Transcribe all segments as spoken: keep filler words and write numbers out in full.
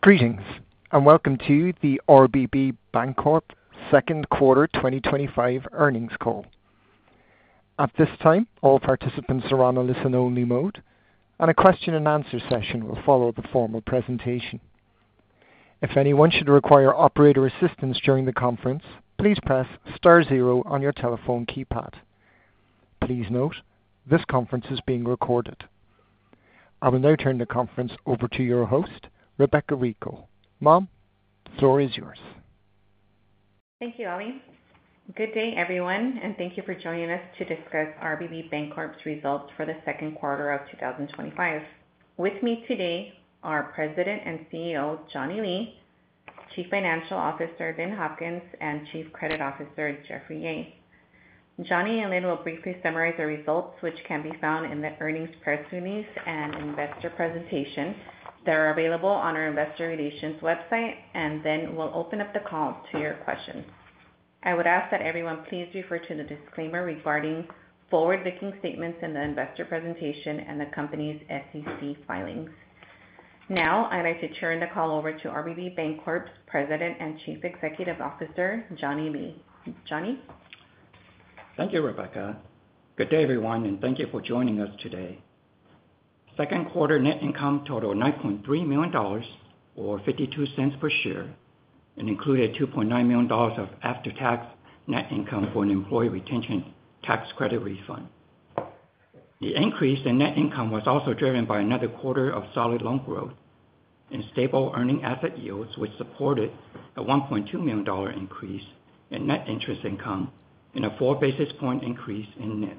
Greetings, and welcome to the R B B Bancorp second quarter twenty twenty-five earnings call. At this time, all participants are on a listen-only mode, and a question-and-answer session will follow the formal presentation. If anyone should require operator assistance during the conference, please press star zero on your telephone keypad. Please note, this conference is being recorded. I will now turn the conference over to your host, Rebecca Rico. Mom, the floor is yours. Thank you, Ali. Good day, everyone, and thank you for joining us to discuss R B B Bancorp's results for the second quarter of two thousand twenty-five. With me today are President and C E O Johnny Lee, Chief Financial Officer Lynn Hopkins, and Chief Credit Officer Jeffrey Yeh. Johnny and Lynn will briefly summarize the results, which can be found in the earnings press release and investor presentation. They're available on our investor relations website, and then we'll open up the call to your questions. I would ask that everyone please refer to the disclaimer regarding forward-looking statements in the investor presentation and the company's S E C filings. Now, I'd like to turn the call over to R B B Bancorp's President and Chief Executive Officer, Johnny Lee. Johnny? Thank you, Rebecca. Good day, everyone, and thank you for joining us today. Second quarter net income totaled nine point three million dollars, or fifty-two cents per share, and included two point nine million dollars of after-tax net income for an employee retention tax credit refund. The increase in net income was also driven by another quarter of solid loan growth and stable earning asset yields, which supported a one point two million dollars increase in net interest income and a four basis point increase in N I M.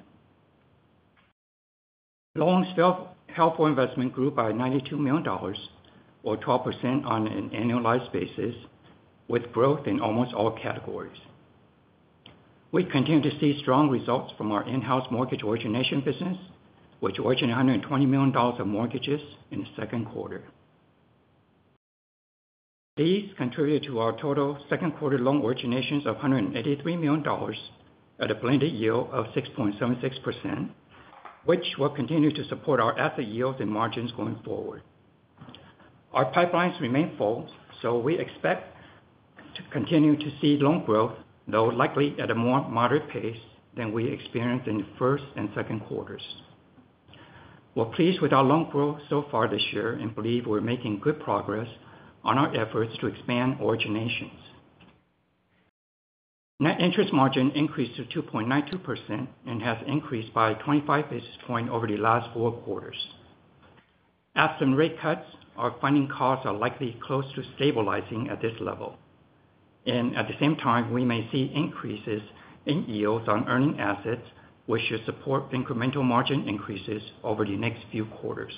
Loans held for investment grew by ninety-two million dollars, or twelve percent on an annualized basis, with growth in almost all categories. We continue to see strong results from our in-house mortgage origination business, which originated one hundred twenty million dollars of mortgages in the second quarter. These contributed to our total second quarter loan originations of one hundred eighty-three million dollars at a blended yield of six point seven six percent, which will continue to support our asset yields and margins going forward. Our pipelines remain full, so we expect to continue to see loan growth, though likely at a more moderate pace than we experienced in the first and second quarters. We're pleased with our loan growth so far this year and believe we're making good progress on our efforts to expand originations. Net interest margin increased to two point nine two percent and has increased by twenty-five basis points over the last four quarters. Absent rate cuts, our funding costs are likely close to stabilizing at this level. And at the same time, we may see increases in yields on earning assets, which should support incremental margin increases over the next few quarters.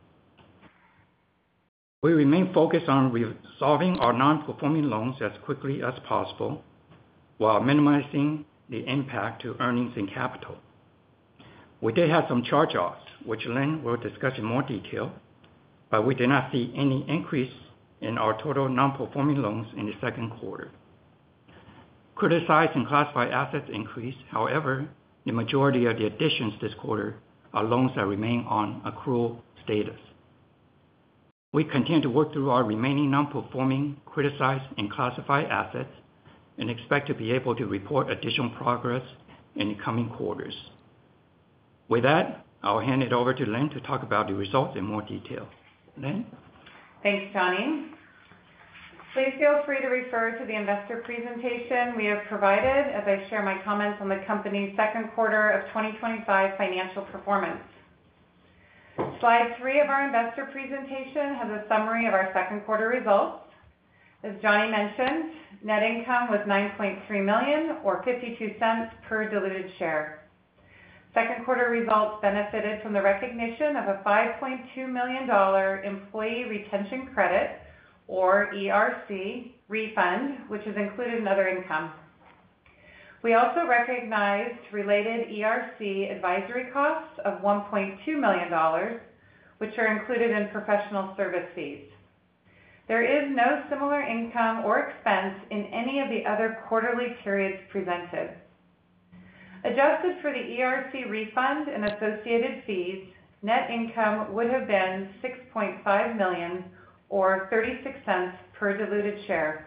We remain focused on resolving our non-performing loans as quickly as possible, while minimizing the impact to earnings and capital. We did have some charge-offs, which Lynn will discuss in more detail, but we did not see any increase in our total non-performing loans in the second quarter. Criticized and classified assets increased. However, the majority of the additions this quarter are loans that remain on accrual status. We continue to work through our remaining non-performing, criticized, and classified assets and expect to be able to report additional progress in the coming quarters. With that, I'll hand it over to Lynn to talk about the results in more detail. Lynn? Thanks, Johnny. Please feel free to refer to the investor presentation we have provided as I share my comments on the company's second quarter of twenty twenty-five financial performance. Slide three of our investor presentation has a summary of our second quarter results. As Johnny mentioned, net income was nine point three million dollars, or fifty-two cents per diluted share. Second quarter results benefited from the recognition of a five point two million dollars employee retention credit, or E R C, refund, which is included in other income. We also recognized related E R C advisory costs of one point two million dollars, which are included in professional service fees. There is no similar income or expense in any of the other quarterly periods presented. Adjusted for the E R C refund and associated fees, net income would have been six point five million dollars or thirty-six cents per diluted share.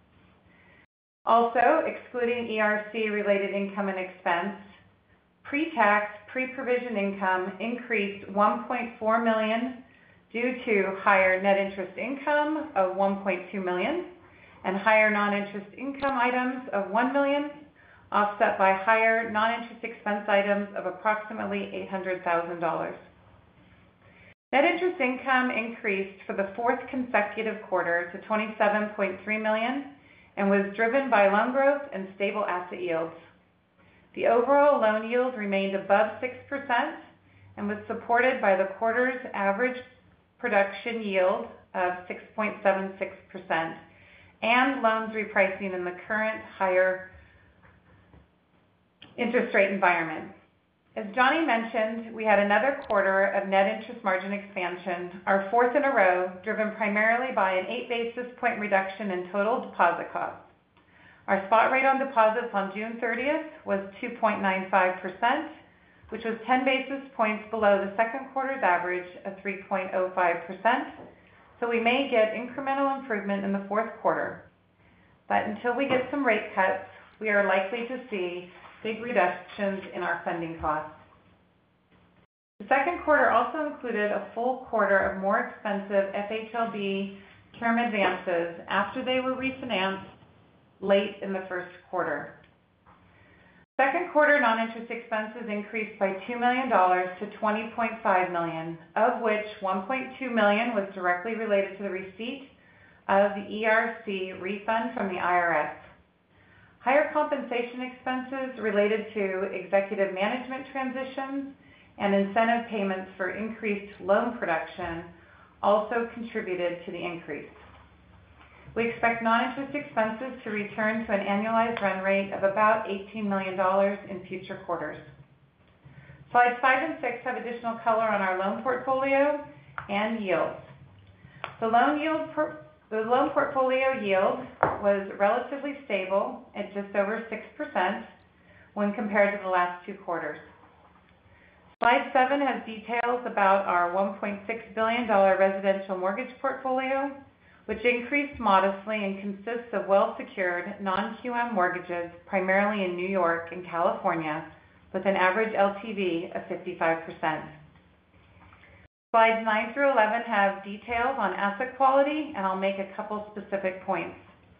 Also, excluding E R C-related income and expense, pre-tax, pre-provision income increased one point four million dollars due to higher net interest income of one point two million dollars and higher non-interest income items of one million dollars, offset by higher non-interest expense items of approximately eight hundred thousand dollars. Net interest income increased for the fourth consecutive quarter to twenty-seven point three million dollars and was driven by loan growth and stable asset yields. The overall loan yield remained above six percent and was supported by the quarter's average production yield of six point seven six percent and loans repricing in the current higher interest rate environment. As Johnny mentioned, we had another quarter of net interest margin expansion, our fourth in a row, driven primarily by an eight basis point reduction in total deposit costs. Our spot rate on deposits on June thirtieth was two point nine five percent, which was ten basis points below the second quarter's average of three point zero five percent, so we may get incremental improvement in the fourth quarter. But until we get some rate cuts, we are likely to see big reductions in our funding costs. The second quarter also included a full quarter of more expensive F H L B term advances after they were refinanced late in the first quarter. Second quarter non-interest expenses increased by two million dollars to twenty point five million dollars, of which one point two million dollars was directly related to the receipt of the E R C refund from the I R S. Higher compensation expenses related to executive management transitions and incentive payments for increased loan production also contributed to the increase. We expect non-interest expenses to return to an annualized run rate of about eighteen million dollars in future quarters. Slides five and six have additional color on our loan portfolio and yields. The loan yield per The loan portfolio yield was relatively stable at just over six percent when compared to the last two quarters. Slide seven has details about our one point six billion dollars residential mortgage portfolio, which increased modestly and consists of well-secured non-Q M mortgages primarily in New York and California with an average L T V of fifty-five percent. Slides nine through eleven have details on asset quality, and I'll make a couple specific points.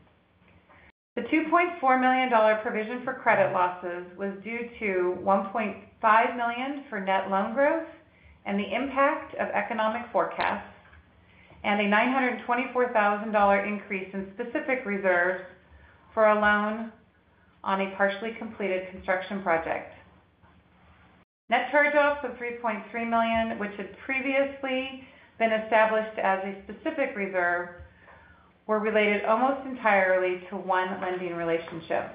The two point four million dollars provision for credit losses was due to one point five million dollars for net loan growth and the impact of economic forecasts, and a nine hundred twenty-four thousand dollars increase in specific reserves for a loan on a partially completed construction project. Net charge-offs of three point three million dollars, which had previously been established as a specific reserve, were related almost entirely to one lending relationship.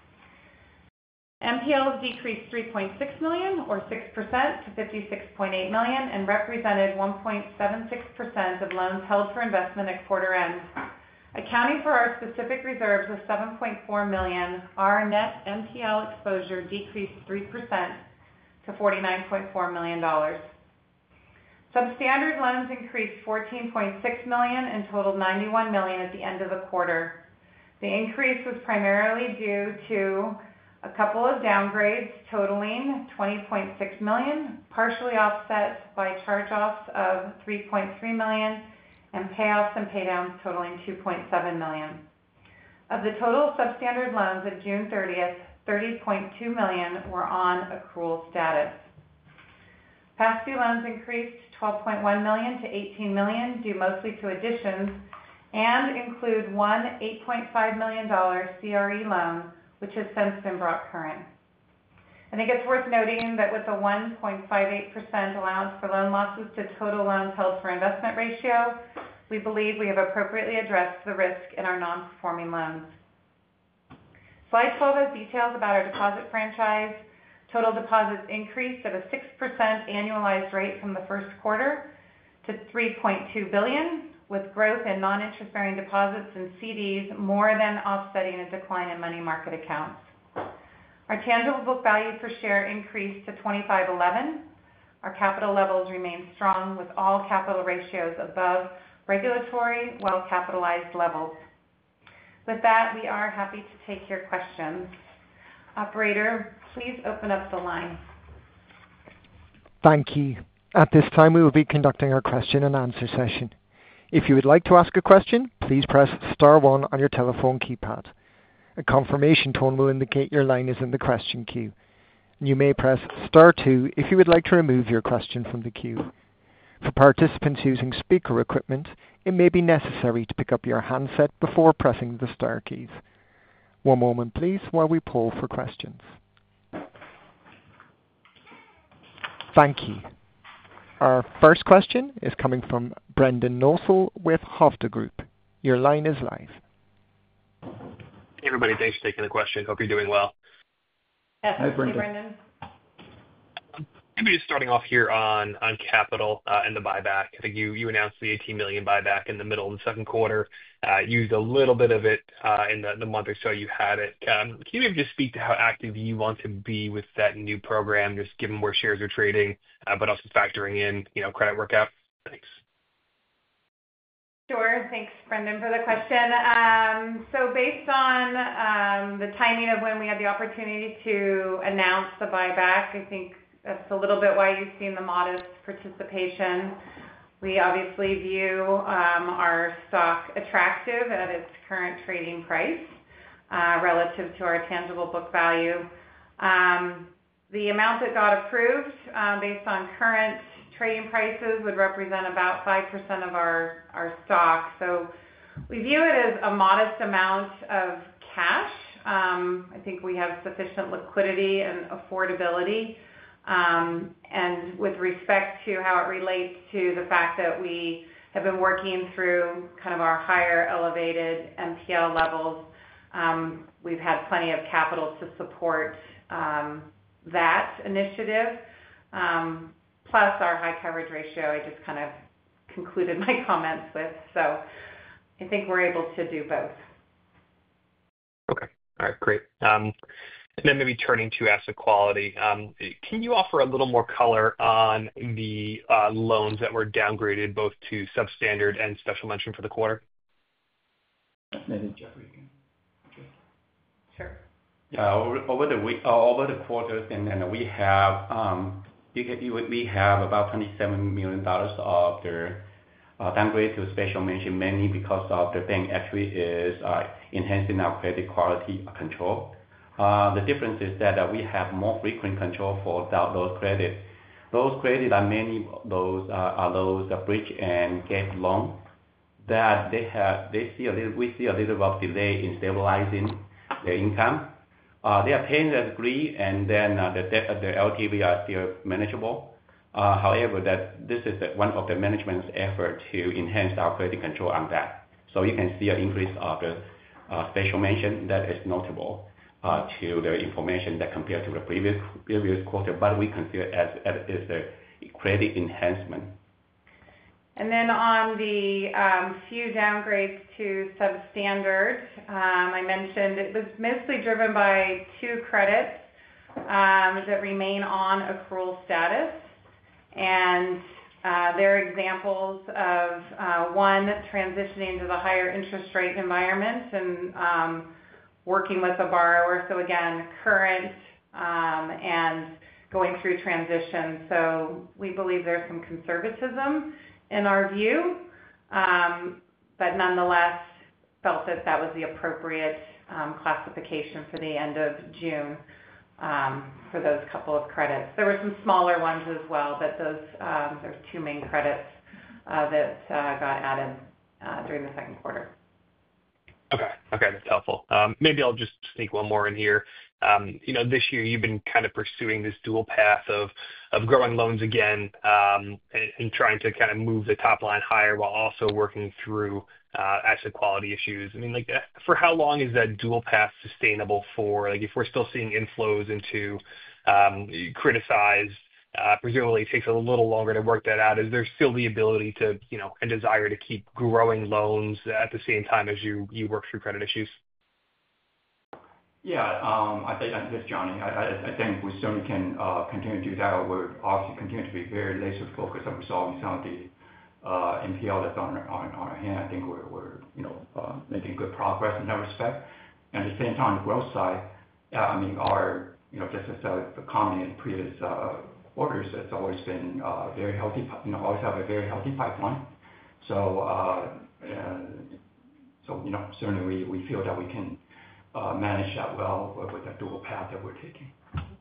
M P Ls decreased three point six million dollars or six percent to fifty-six point eight million dollars and represented one point seven six percent of loans held for investment at quarter end. Accounting for our specific reserves of seven point four million dollars, our net M P L exposure decreased three percent to forty-nine point four million dollars. Substandard loans increased fourteen point six million dollars and totaled ninety-one million dollars at the end of the quarter. The increase was primarily due to a couple of downgrades totaling twenty point six million dollars, partially offset by charge-offs of three point three million dollars and payoffs and paydowns totaling two point seven million dollars. Of the total substandard loans at June thirtieth, thirty point two million dollars were on accrual status. Past due loans increased twelve point one million dollars to eighteen million dollars due mostly to additions and include one eight point five million dollars C R E loan, which has since been brought current. I think it's worth noting that with a one point five eight percent allowance for loan losses to total loans held for investment ratio, we believe we have appropriately addressed the risk in our non-performing loans. Slide twelve has details about our deposit franchise. Total deposits increased at a six percent annualized rate from the first quarter to three point two billion dollars, with growth in non-interest-bearing deposits and C Ds more than offsetting a decline in money market accounts. Our tangible book value per share increased to twenty-five eleven. Our capital levels remain strong with all capital ratios above regulatory, well-capitalized levels. With that, we are happy to take your questions. Operator, please open up the line. Thank you. At this time, we will be conducting our question and answer session. If you would like to ask a question, please press star one on your telephone keypad. A confirmation tone will indicate your line is in the question queue. You may press star two if you would like to remove your question from the queue. For participants using speaker equipment, it may be necessary to pick up your handset before pressing the star keys. One moment, please, while we poll for questions. Thank you. Our first question is coming from Brendan Nosal with Hovde Group. Your line is live. Hey, everybody. Thanks for taking the question. Hope you're doing well. Yes, Hi, Brendan. Hey, Brendan. Maybe just starting off here on on capital uh, and the buyback. I think you you announced the eighteen million dollars buyback in the middle of the second quarter. Uh, used a little bit of it uh, in the, the month or so you had it. Um, can you maybe just speak to how active you want to be with that new program, just given where shares are trading, uh, but also factoring in you know credit workout? Thanks. Sure. Thanks, Brendan, for the question. Um, so based on um, the timing of when we had the opportunity to announce the buyback, I think that's a little bit why you've seen the modest participation. We obviously view um, our stock attractive at its current trading price uh, relative to our tangible book value. Um, the amount that got approved uh, based on current trading prices would represent about five percent of our, our stock. So we view it as a modest amount of cash. Um, I think we have sufficient liquidity and affordability. Um, and with respect to how it relates to the fact that we have been working through kind of our higher elevated N P L levels, um, we've had plenty of capital to support um, that initiative. Um, plus our high coverage ratio, I just kind of concluded my comments with. So I think we're able to do both. Okay. All right. Great. Um, And then maybe turning to asset quality, um, can you offer a little more color on the uh, loans that were downgraded both to substandard and special mention for the quarter? Maybe Jeffrey can. Okay. Sure. Yeah, over, over the week, uh, over the quarters, and then we have um, you can, you, we have about twenty-seven million dollars of the uh, downgrade to special mention, mainly because of the bank actually is uh, enhancing our credit quality control. Uh, the difference is that uh, we have more frequent control for that, those credits. Those credits are mainly those uh, are those uh, bridge and gap loans that they have. They see a little. We see a little bit of delay in stabilizing their income. Uh, they are paying the degree, and then uh, the debt, the L T V are still manageable. Uh, however, that this is the, one of the management's effort to enhance our credit control on that. So you can see an increase of the uh, special mention that is notable. Uh, to the information that compared to the previous previous quarter, but we consider it as, as is a credit enhancement. And then on the um, few downgrades to substandard, um, I mentioned it was mostly driven by two credits um, that remain on accrual status, and uh, they're examples of uh, one transitioning to the higher interest rate environment and um, working with a borrower. So again, current um, and going through transition. So we believe there's some conservatism in our view, um, but nonetheless felt that that was the appropriate um, classification for the end of June um, for those couple of credits. There were some smaller ones as well, but those um, there's two main credits uh, that uh, got added uh, during the second quarter. Okay. Okay, that's helpful. Um, maybe I'll just sneak one more in here. Um, you know, this year you've been kind of pursuing this dual path of of growing loans again um, and, and trying to kind of move the top line higher while also working through uh, asset quality issues. I mean, like, for how long is that dual path sustainable for? Like, if we're still seeing inflows into um, criticized, uh, presumably it takes a little longer to work that out. Is there still the ability to, you know, and desire to keep growing loans at the same time as you you work through credit issues? Yeah, um, I think this is Johnny. I, I, I think we certainly can uh, continue to do that. We're obviously continue to be very laser focused on resolving some of the uh, N P L that's on on our hand. I think we're we're you know uh, making good progress in that respect. And at the same time, on the growth side, uh, I mean, our you know just as a comment in previous uh, quarters, it's always been uh, very healthy. You know, always have a very healthy pipeline. So uh, uh, so you know certainly we, we feel that we can uh, manage that well with, with the dual path that we're taking.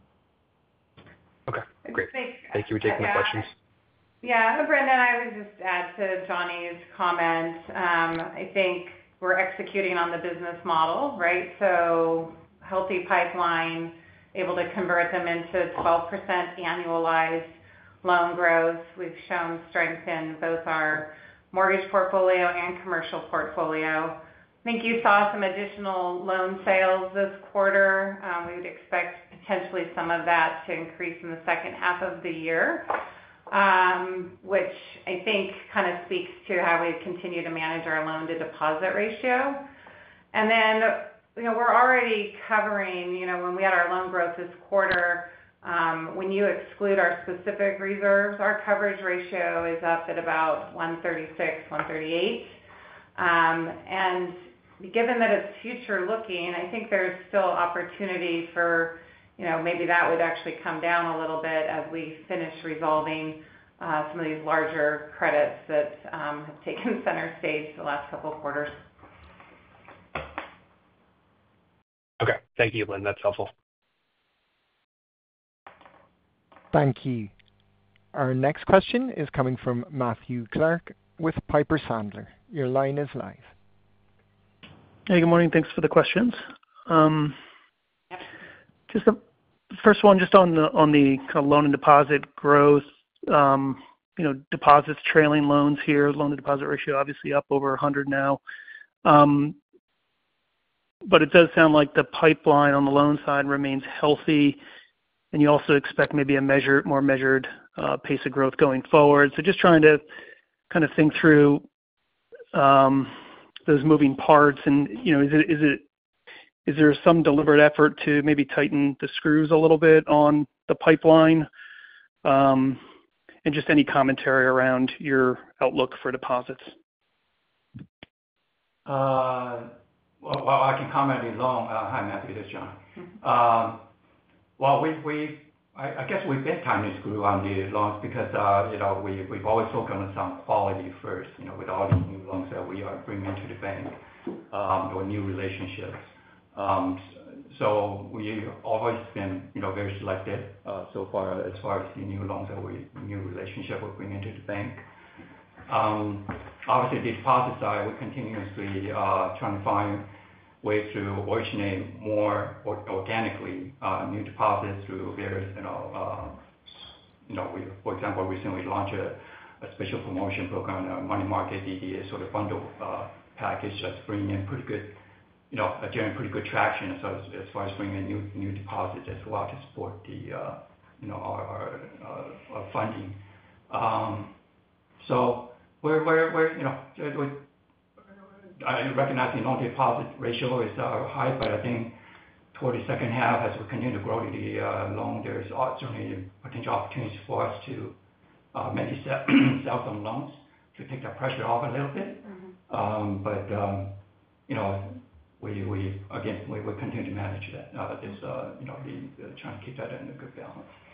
Okay, great. Thanks. Thank you for taking yeah. my questions. Yeah, Brendan, I would just add to Johnny's comment. Um, I think we're executing on the business model, right? So healthy pipeline, able to convert them into twelve percent annualized loan growth. We've shown strength in both our mortgage portfolio and commercial portfolio. I think you saw some additional loan sales this quarter. Um, we would expect potentially some of that to increase in the second half of the year, um, which I think kind of speaks to how we continue to manage our loan to deposit ratio. And then, you know, we're already covering, you know, when we had our loan growth this quarter, um, when you exclude our specific reserves, our coverage ratio is up at about one thirty-six, one thirty-eight. Um, and given that it's future looking, I think there's still opportunity for, you know, maybe that would actually come down a little bit as we finish resolving uh, some of these larger credits that um, have taken center stage the last couple of quarters. Okay, thank you, Lynn. That's helpful. Thank you. Our next question is coming from Matthew Clark with Piper Sandler. Your line is live. Hey, good morning. Thanks for the questions. Um, just the first one, just on the on the kind of loan and deposit growth. Um, you know, deposits trailing loans here. Loan to deposit ratio obviously up over one hundred now. Um, but it does sound like the pipeline on the loan side remains healthy, and you also expect maybe a measure, more measured uh, pace of growth going forward. So just trying to kind of think through um, those moving parts, and you know, is it is it is there some deliberate effort to maybe tighten the screws a little bit on the pipeline, um, and just any commentary around your outlook for deposits? Uh, well, well, I can comment on loan. Uh, hi, Matthew. This is John. Um, well, we we I, I guess we've been tightening the screw on the loans because uh, you know we we've always focused on some quality first. You know, with all the new loans that we are bringing into the bank, um, or new relationships. Um, so we always been you know very selective uh, so far as far as the new loans that we new relationship we bring into the bank. Um, obviously, the deposit side, we're continuously uh, trying to find ways to originate more or, organically uh, new deposits through various, you know, uh, you know, we, for example, recently launched a, a special promotion program, a money market D D A sort of bundle uh, package that's bringing in pretty good, you know, generating pretty good traction as, as far as bringing in new new deposits as well to support the, uh, you know, our, our, uh, our funding. Um, so. We're, we're, we're, you know, we, I recognize the loan deposit ratio is uh, high, but I think toward the second half, as we continue to grow the uh, loan, there's certainly potential opportunities for us to uh, maybe sell, sell some loans to take that pressure off a little bit. Mm-hmm. Um, but, um, you know, we, we again, we will continue to manage that. Uh, this, uh, you know, the, the trying to keep that in a good balance.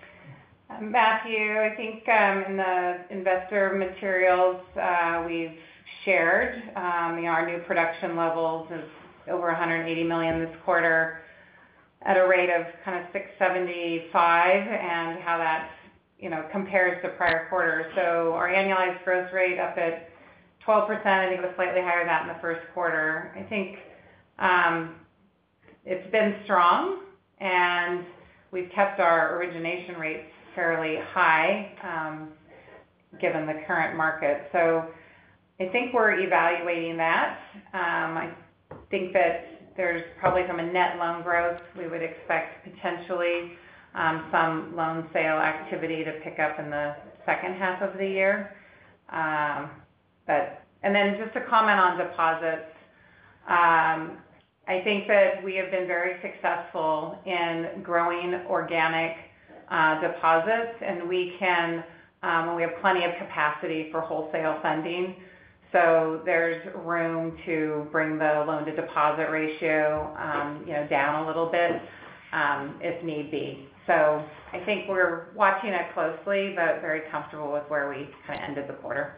Matthew, I think um, in the investor materials uh, we've shared, um, you know, our new production levels is over one hundred eighty million this quarter at a rate of kind of six seventy-five, and how that, you know, compares to prior quarters. So our annualized growth rate up at twelve percent. I think it was slightly higher than that in the first quarter. I think um, it's been strong, and we've kept our origination rates fairly high, um, given the current market. So I think we're evaluating that. Um, I think that there's probably from a net loan growth, we would expect potentially um, some loan sale activity to pick up in the second half of the year. Um, but and then just to comment on deposits, um, I think that we have been very successful in growing organic Uh, deposits, and we can um, and we have plenty of capacity for wholesale funding. So there's room to bring the loan-to-deposit ratio, um, you know, down a little bit um, if need be. So I think we're watching it closely, but very comfortable with where we kind of ended the quarter.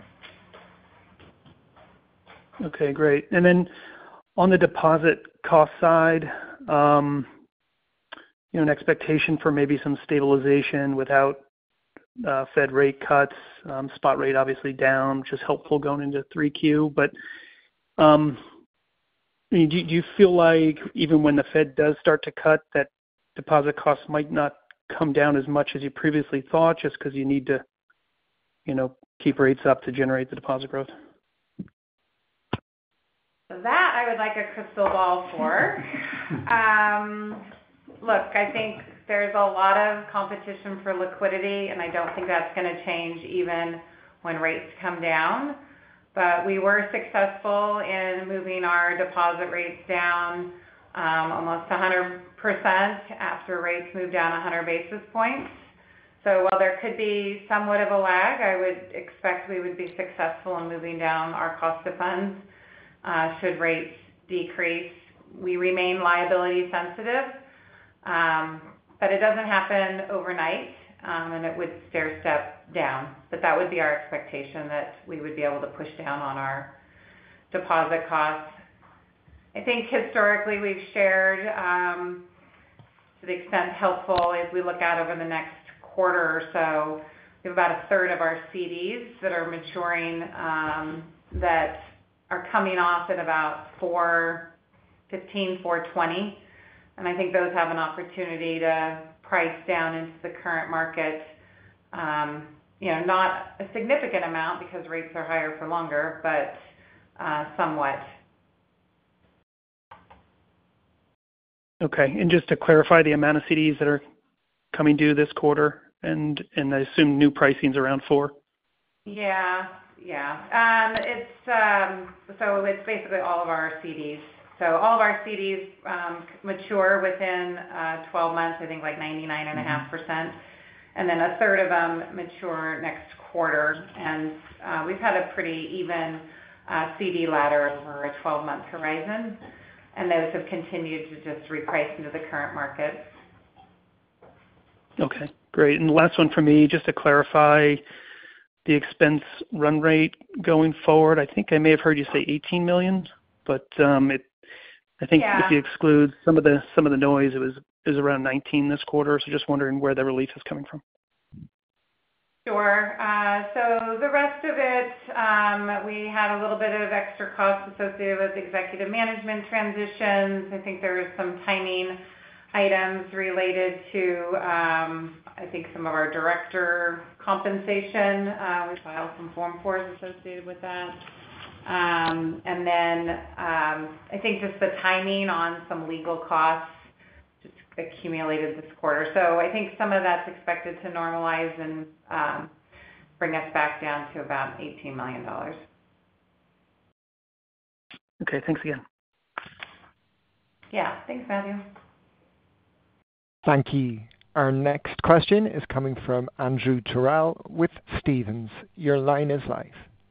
Okay, great. And then on the deposit cost side, um, you know, an expectation for maybe some stabilization without uh, Fed rate cuts, um, spot rate obviously down, which is helpful going into three Q. But um, I mean, do, do you feel like even when the Fed does start to cut, that deposit costs might not come down as much as you previously thought, just because you need to, you know, keep rates up to generate the deposit growth? That I would like a crystal ball for. um, look, I think there's a lot of competition for liquidity, and I don't think that's going to change even when rates come down. But we were successful in moving our deposit rates down um, almost one hundred percent after rates moved down one hundred basis points. So while there could be somewhat of a lag, I would expect we would be successful in moving down our cost of funds uh, should rates decrease. We remain liability sensitive, um, but it doesn't happen overnight, um, and it would stair step down. But that would be our expectation, that we would be able to push down on our deposit costs. I think historically we've shared, um, to the extent helpful, as we look out over the next quarter or so, we have about a third of our C Ds that are maturing um, that are coming off at about four fifteen, four twenty. And I think those have an opportunity to price down into the current market. Um, you know, not a significant amount because rates are higher for longer, but uh, somewhat. Okay. And just to clarify, the amount of C Ds that are coming due this quarter, and and I assume new pricing's around four? Yeah, yeah. Um, it's um, so it's basically all of our C Ds. So all of our C Ds um, mature within uh, twelve months, I think like ninety-nine point five percent. And then a third of them mature next quarter. And uh, we've had a pretty even uh, C D ladder over a twelve-month horizon. And those have continued to just reprice into the current market. Okay, great. And the last one for me, just to clarify the expense run rate going forward. I think I may have heard you say eighteen million, but um, it, I think yeah. if you exclude some of the some of the noise, it was it was around nineteen this quarter. So just wondering where the relief is coming from. Sure. Uh, so the rest of it, um, we had a little bit of extra costs associated with executive management transitions. I think there was some timing items related to, um, I think, some of our director compensation. Uh, we filed some Form fours associated with that. Um, and then um, I think just the timing on some legal costs just accumulated this quarter. So I think some of that's expected to normalize and um, bring us back down to about eighteen million dollars. Okay, thanks again. Yeah, thanks, Matthew. Thank you. Our next question is coming from Andrew Terrell with Stephens. Your line is live.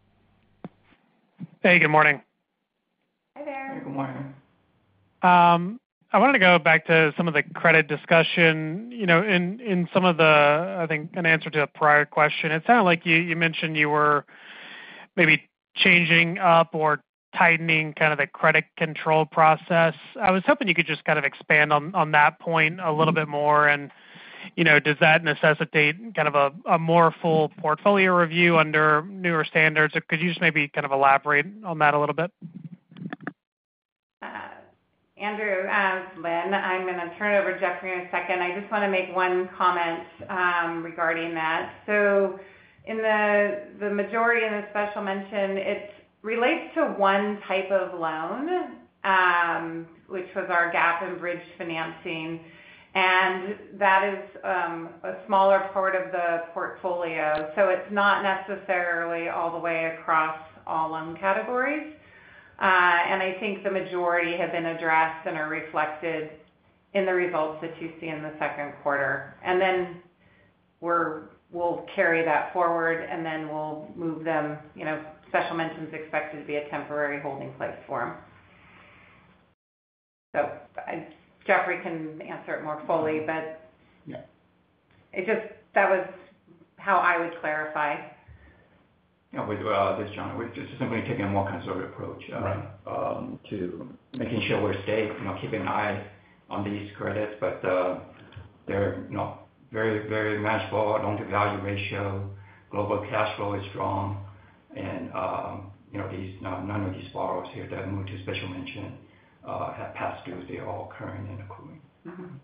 Hey, good morning. Hi there. Hey, good morning. Um, I wanted to go back to some of the credit discussion. You know, in, in some of the, I think, an answer to a prior question, it sounded like you, you mentioned you were maybe changing up or tightening kind of the credit control process. I was hoping you could just kind of expand on, on that point a little bit more. And, you know, does that necessitate kind of a, a more full portfolio review under newer standards? Or could you just maybe kind of elaborate on that a little bit? Uh, Andrew, uh, Lynn, I'm going to turn it over to Jeffrey in a second. I just want to make one comment um, regarding that. So in the, the majority in the special mention, it relates to one type of loan, um, which was our gap and bridge financing. And that is um, a smaller part of the portfolio. So it's not necessarily all the way across all loan categories. Uh, and I think the majority have been addressed and are reflected in the results that you see in the second quarter. And then we're we'll carry that forward, and then we'll move them. You know, special mentions expected to be a temporary holding place for them. So I, Jeffrey can answer it more fully, but yeah. it just, that was how I would clarify. Yeah, with uh, this, John, we're just simply taking a more conservative approach uh, right. um, to making sure we're stay, you know, keeping an eye on these credits, but uh, they're, you know, very, very manageable loan-to-value ratio. Global cash flow is strong, and um, you know, these uh, none of these borrowers here that moved to special mention uh, have past dues. They're all current and accruing. Mm-hmm.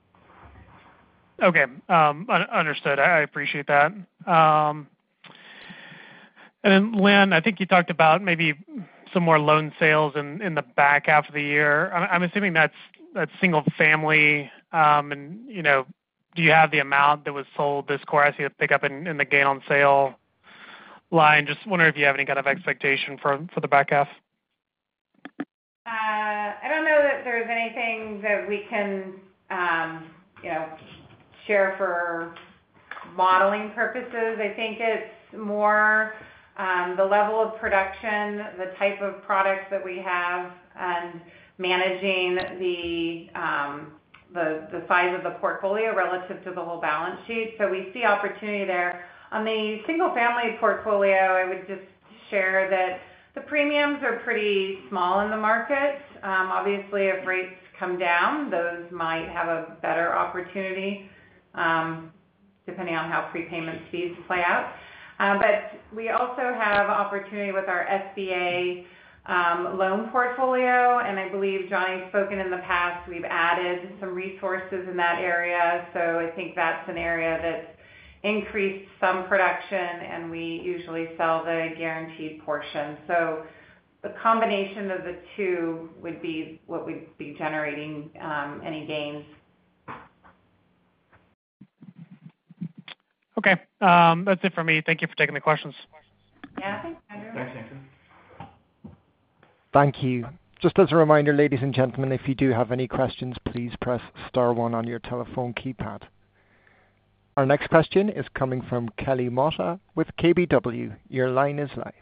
Okay, um, un- understood. I appreciate that. Um, and then, Lynn, I think you talked about maybe some more loan sales in, in the back half of the year. I'm, I'm assuming that's that's single family, um, and you know, do you have the amount that was sold this quarter? I see a pickup in, in the gain on sale line. Just wondering if you have any kind of expectation for for the back half. Uh, I don't know that there's anything that we can, um, you know, share for modeling purposes. I think it's more um, the level of production, the type of products that we have, and managing the um, the the size of the portfolio relative to the whole balance sheet. So we see opportunity there. On the single-family portfolio, I would just share that the premiums are pretty small in the market. Um, obviously, if rates come down, those might have a better opportunity, um, depending on how prepayment speeds play out. Uh, but we also have opportunity with our S B A um, loan portfolio, and I believe Johnny's spoken in the past. We've added some resources in that area, so I think that's an area that's increased some production, and we usually sell the guaranteed portion. So the combination of the two would be what would be generating um, any gains. Okay, um, that's it for me. Thank you for taking the questions. Yeah, thanks, Andrew. Thanks, Andrew. Thank you. Just as a reminder, ladies and gentlemen, if you do have any questions, please press star one on your telephone keypad. Our next question is coming from Kelly Motta with K B W. Your line is live.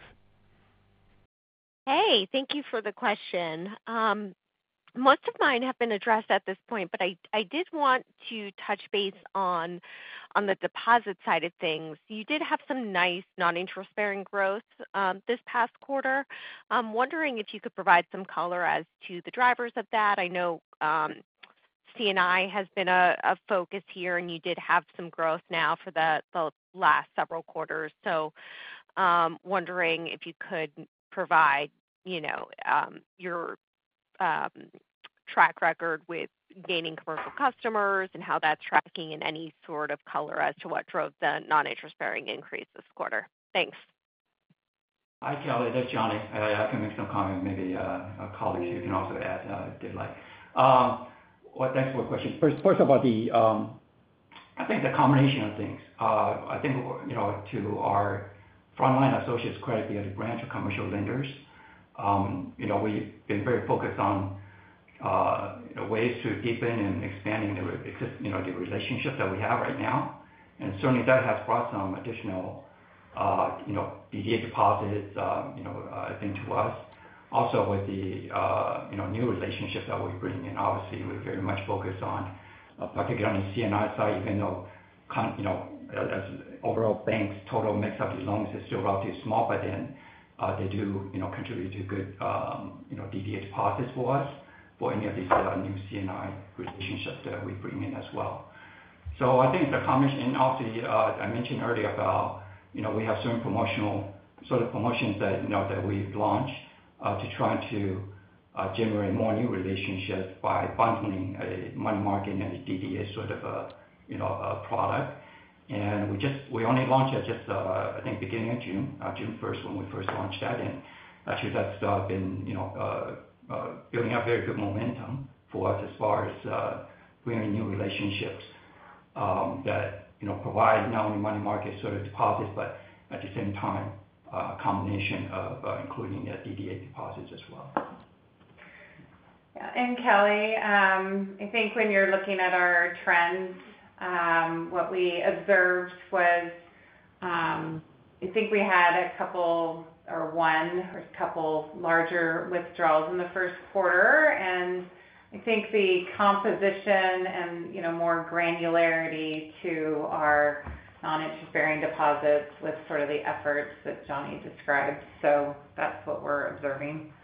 Hey, thank you for the question. Um, most of mine have been addressed at this point, but I, I did want to touch base on on the deposit side of things. You did have some nice non-interest-bearing growth um, this past quarter. I'm wondering if you could provide some color as to the drivers of that. I know um, C and I has been a, a focus here, and you did have some growth now for the, the last several quarters. So um, wondering if you could provide, you know, um, your um, track record with gaining commercial customers and how that's tracking, and any sort of color as to what drove the non-interest-bearing increase this quarter. Thanks. Hi, Kelly. That's Johnny. I, I can make some comment. Maybe uh, a colleague you can also add uh, if they'd like. Um, well, thanks for the question. First, first about the, um, I think the combination of things. Uh, I think, you know, to our frontline associates credit via the branch of commercial lenders, um, you know, we've been very focused on uh, you know, ways to deepen and expanding the, you know, the relationship that we have right now. And certainly that has brought some additional, uh, you know, D D A deposits, uh, you know, uh, I think to us. Also with the, uh, you know, new relationships that we bring in, obviously we're very much focused on, uh, particularly on the C and I side, even though, con- you know, as overall banks total mix of the loans is still relatively small, but then uh, they do, you know, contribute to good, um, you know, D D A deposits for us for any of these uh, new C and I relationships that we bring in as well. So I think the combination, and also uh, I mentioned earlier about, you know, we have certain promotional sort of promotions that, you know, that we've launched uh, to try to uh, generate more new relationships by bundling a money market and a D D A sort of a, you know, a product. And we just, we only launched it just, uh, I think, beginning of June, uh, June first when we first launched that. And actually that's uh, been, you know, uh, uh, building up very good momentum for us as far as uh, bringing new relationships um, that, you know, provide not only money market sort of deposits, but at the same time, uh, a combination of uh, including uh, D D A deposits as well. Yeah, and Kelly, um, I think when you're looking at our trends, um, what we observed was, um, I think we had a couple or one or a couple larger withdrawals in the first quarter, and I think the composition and, you know, more granularity to our non-interest-bearing deposits with sort of the efforts that Johnny described. So that's what we're observing.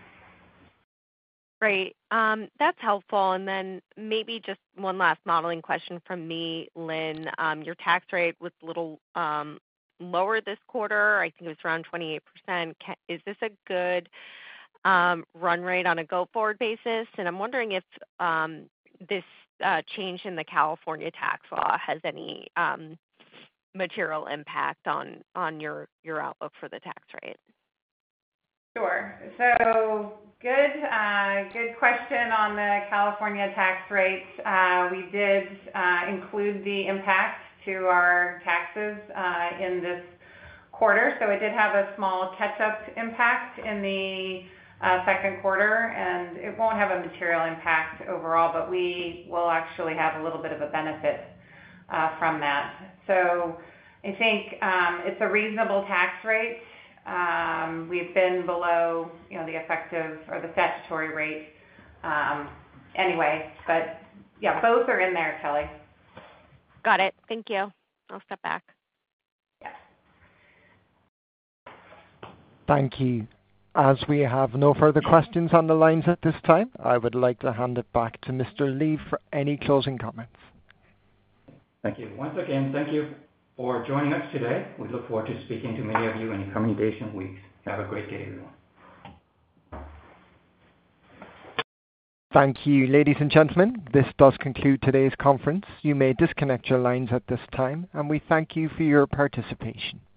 Great. Um, that's helpful. And then maybe just one last modeling question from me, Lynn. Um, your tax rate was a little um, lower this quarter. I think it was around twenty-eight percent. Ca- Is this a good um, run rate on a go-forward basis? And I'm wondering if um, this uh, change in the California tax law has any um, material impact on on your your outlook for the tax rate. Sure. So good, uh, good question on the California tax rate. Uh, we did uh, include the impact to our taxes uh, in this quarter. So it did have a small catch-up impact in the uh, second quarter, and it won't have a material impact overall, but we will actually have a little bit of a benefit uh, from that. So I think um, it's a reasonable tax rate. Um, we've been below, you know, the effective or the statutory rate um, anyway, but yeah, both are in there, Kelly. Got it. Thank you. I'll step back. Yeah. Thank you. As we have no further questions on the lines at this time, I would like to hand it back to Mister Lee for any closing comments. Thank you. Once again, thank you for joining us today. We look forward to speaking to many of you in the coming days and weeks. Have a great day, everyone. Thank you, ladies and gentlemen. This does conclude today's conference. You may disconnect your lines at this time, and we thank you for your participation.